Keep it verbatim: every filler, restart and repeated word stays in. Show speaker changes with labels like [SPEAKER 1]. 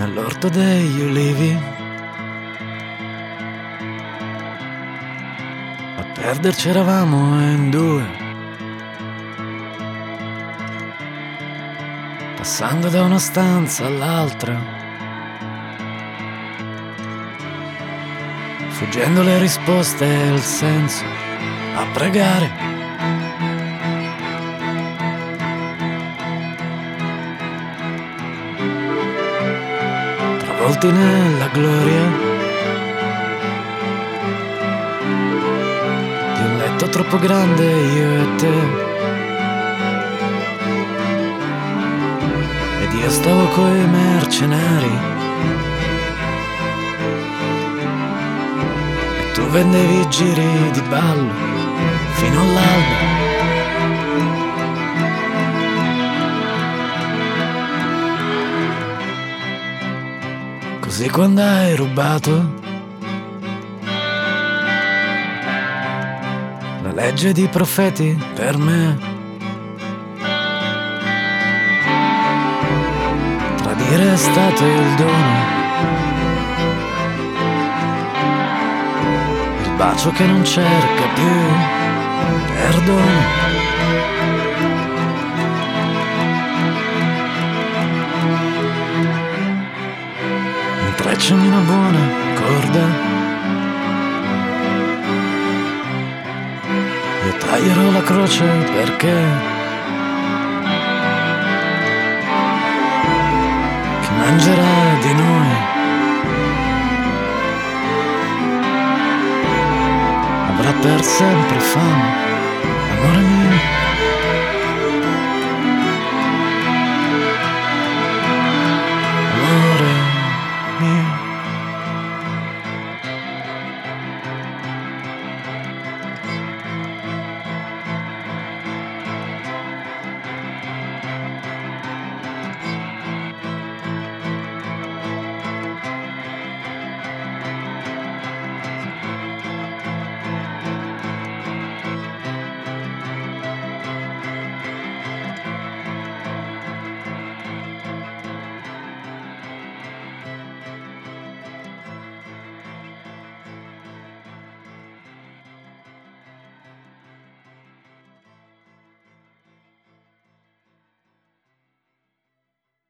[SPEAKER 1] nell'orto degli ulivi, a perderci eravamo in due, passando da una stanza all'altra, fuggendo le risposte e il senso, a pregare. Travolti nella gloria di un letto troppo grande, io e te, ed io stavo coi mercenari e tu vendevi giri di ballo fino all'alba. Così quando hai rubato la legge di profeti per me, tradire è stato il dono, il bacio che non cerca più perdono. Intrecciami una buona corda, io taglierò la croce perché chi mangerà di noi avrà per sempre fame, amore mio.